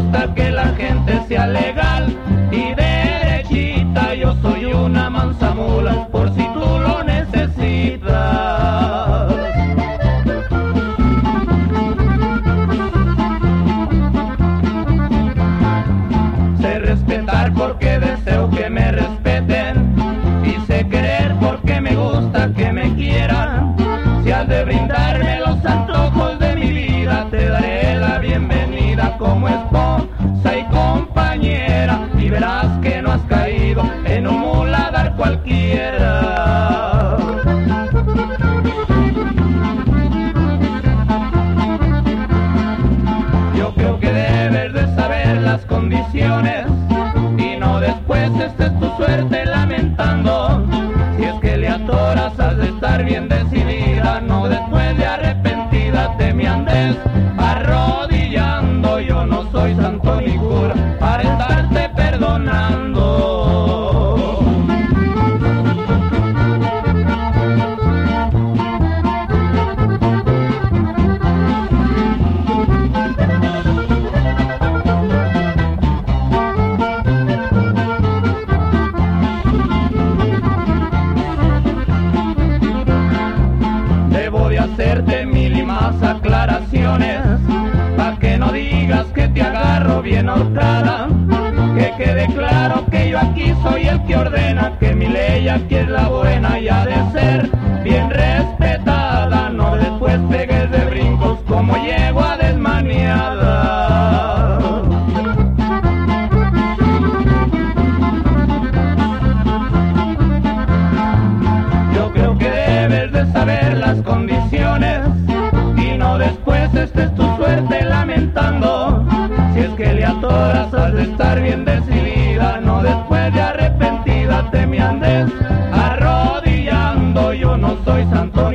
gusta que la gente sea legal y derechita. Yo soy una manzamula por si tú lo necesitas. Sé respetar porque deseo que me respeten, y sé querer porque me gusta que me quieran. Si has de brindarme los antojos de mi vida, te daré la bienvenida como esposa y compañera, y verás que no has caído en un muladar cualquiera. Yo creo que debes de saber las condiciones y no después estés tu suerte lamentando. Si es que le atoras, has de estar bien decidida, no después de arrepentida te me andes arrodillando. Yo no soy santo ni cura para estarte perdonando. Hacerte mil y más aclaraciones, pa' que no digas que te agarro bien ahorcada. Que quede claro que yo aquí soy el que ordena, que mi ley aquí es la buena y ha de ser bien respetada. No después pegues de brincos como yegua desmaniada. Yo creo que debes de saber las condiciones y no después estés tu suerte lamentando. Si es que le atoras, has de estar bien decidida, no después de arrepentida te me andes arrodillando. Yo no soy santo